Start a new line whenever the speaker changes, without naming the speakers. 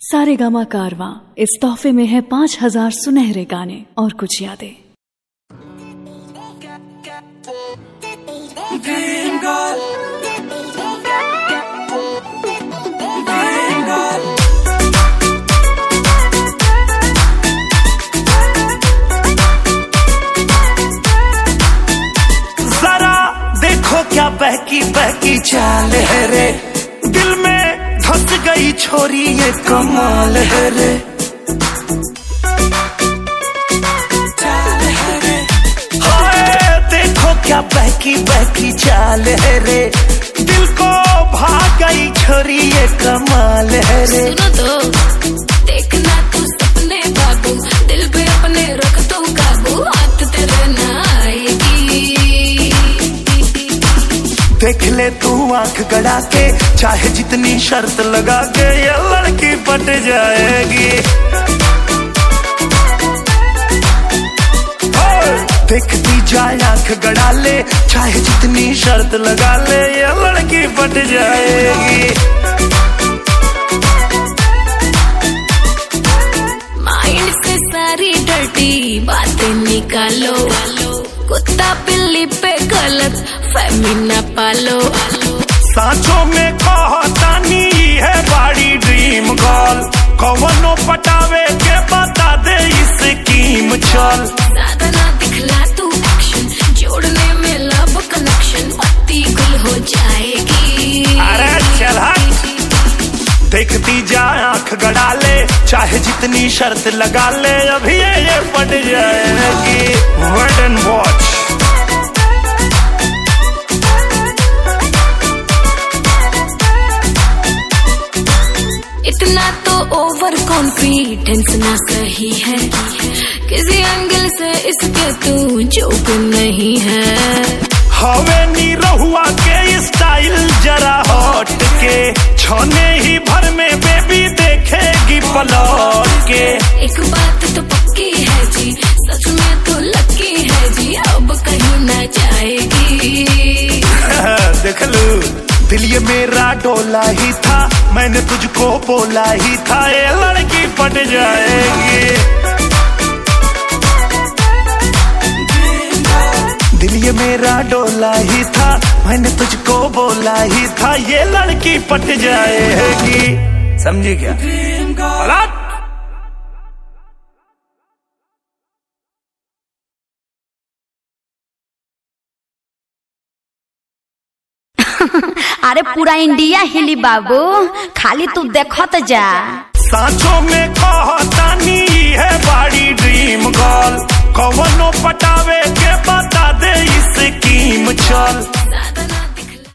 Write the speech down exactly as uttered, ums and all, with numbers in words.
सारेगामा कारवां इस तोहफे में है पांच हजार सुनहरे गाने और कुछ यादें।
जरा देखो क्या बहकी बहकी चाल है रे, दिल में धस गई छोरी ये कमाल है रे। हाय देखो क्या बहकी बहकी चाल है रे, दिल को भाग गई छोरी ये कमाल है रे।
सुनो तो देखना तू सपने बाबू, दिल पे अपने रख तो काबू, हाथ तेरे ना आएगी।
देख ले तू आंख गड़ा के, चाहे जितनी शर्त लगा के, ये लड़की पट जाएगी। देखती जाए आंख गड़ा ले, चाहे जितनी शर्त लगा ले, ये लड़की पट जाएगी।
माइंड से सारी डर्टी बातें निकालो, कुत्ता बिल्ली पे गलत फहमी न पालो।
सांचों में कहतानी है बड़ी ड्रीम गर्ल, कौनो पटावे के बता दे स्कीम चल।
ज्यादा ना दिखला तू एक्शन, जोड़ने में लव कनेक्शन पत्ती गुल हो जाएगी।
अरे चल हट, देखती जा आंख गड़ा ले, चाहे जितनी शर्त लगा ले, अभी ये, ये पट जाएगी। Wait and watch.
इतना तो ओवर कॉन्फिडेंस ना सही है, किसी एंगल से इसके तू जोक नहीं है।
हवे नी रहुआ के स्टाइल जरा हट के, छोने ही भर में बेबी देखेगी पलट के।
एक बात तो पक्की है जी, सच में तो लकी है जी, अब कहीं ना जाएगी।
देख लू दिल ये मेरा डोला ही था, मैंने तुझको बोला ही था, ये लड़की पट जाएगी। दिल ये मेरा डोला ही था, मैंने तुझको बोला ही था, ये लड़की पट जाएगी। समझी क्या? पलट।
अरे पूरा इंडिया हिली बाबू, खाली तू देखत जा।
सांचों में कहतानी है बड़ी ड्रीम गर्ल, कौनो पटावे के बता दे